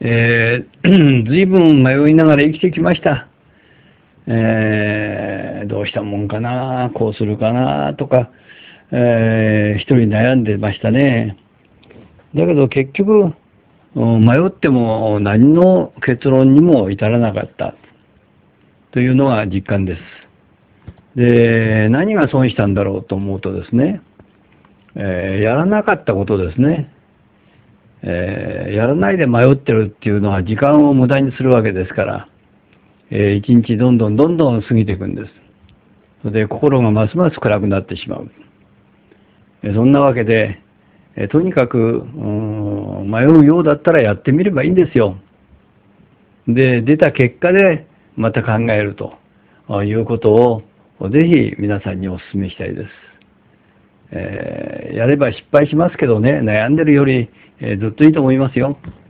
随分迷いながら生きてきました。どうしたもんかな、こうするかなとか、一人悩んでましたね。だけど結局、迷っても何の結論にも至らなかったというのが実感です。で、何が損したんだろうと思うとですね、やらなかったことですね。やらないで迷ってるっていうのは時間を無駄にするわけですから、一日どんどんどんどん過ぎていくんです。それで心がますます暗くなってしまう。そんなわけで、とにかく迷うようだったらやってみればいいんですよ。で、出た結果でまた考えるということをぜひ皆さんにお勧めしたいです。やれば失敗しますけどね、悩んでるより、ずっといいと思いますよ。